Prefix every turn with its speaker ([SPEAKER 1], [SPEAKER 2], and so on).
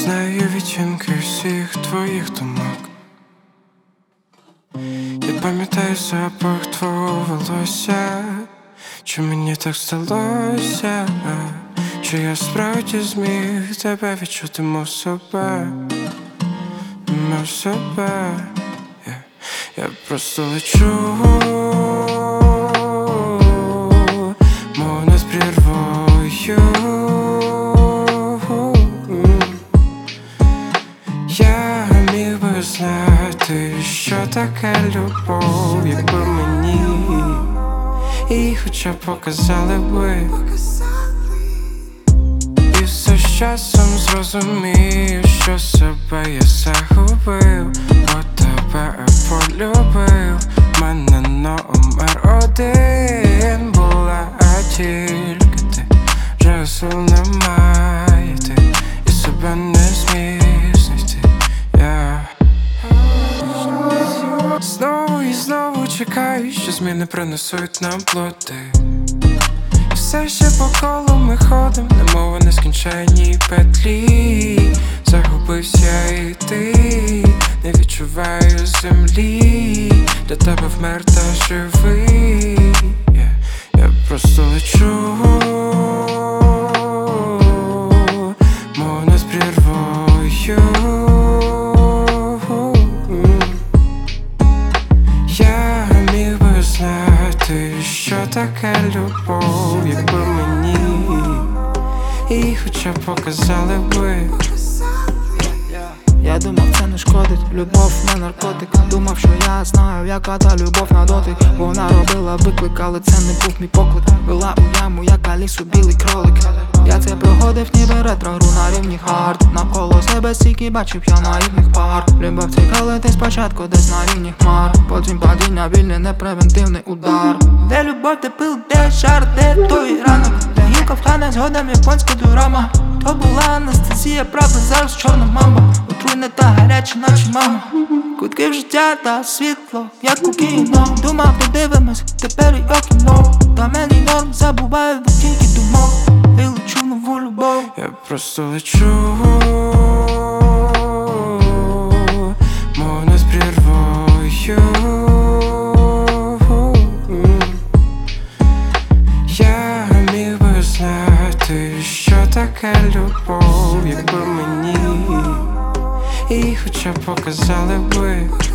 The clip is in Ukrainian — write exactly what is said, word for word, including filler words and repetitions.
[SPEAKER 1] знаю відтінки всіх твоїх думок. Я пам'ятаю запах твого волосся. Чи мені так сталося? Чи я справді зміг тебе відчути, мов себе, мов себе? yeah. Я просто лечу, мов над прірвою. Я міг би знати, що таке любов, якби мені і хоча б показали би. І все з часом зрозумію, що себе я загубив, бо тебе полюбив. Мене номер один була тільки ти. Вже сил немає, ти і себе не зміг знайти. yeah. Знову і знову чекаю, що зміни принесуть нам плоди. І все ще по колу ми ходим, немов у нескінченній петлі. Загубився і ти, не відчуваю землі. Для тебе вмер та живий. yeah. Я просто лечу, мов над прірвою. Я міг би знати, що таке любов, якби мені і хоча б показали би.
[SPEAKER 2] Я думав, це не шкодить, любов не наркотик. Думав, що я знаю, яка та любов на дотик. Вона робила виклик, але це не був мій поклик. Вела у яму, як Алісу білий кролик. Я це проходив, ніби ретро-гру на рівні хард. Навколо себе стільки бачив я наївних пар. Любов цікавила ти спочатку десь на рівні хмар. Потім падіння, вільний, непревентивний удар. Де любов, де пил, де шар, де той ранок. Де гілка втане згодом японська дорама. То була анестезія, правда, зараз чорна мама. Отруйна та гаряча, наче мама. Кутки в життя та світло, як у кіно. Думав, подивимось, тепер і окіно. Та мені норм, забуваю тільки думок. І лечу нову любов.
[SPEAKER 1] Я просто лечу, мов над прірвою. Я міг би знати, що таке любов, якби мені і хоча б показали би.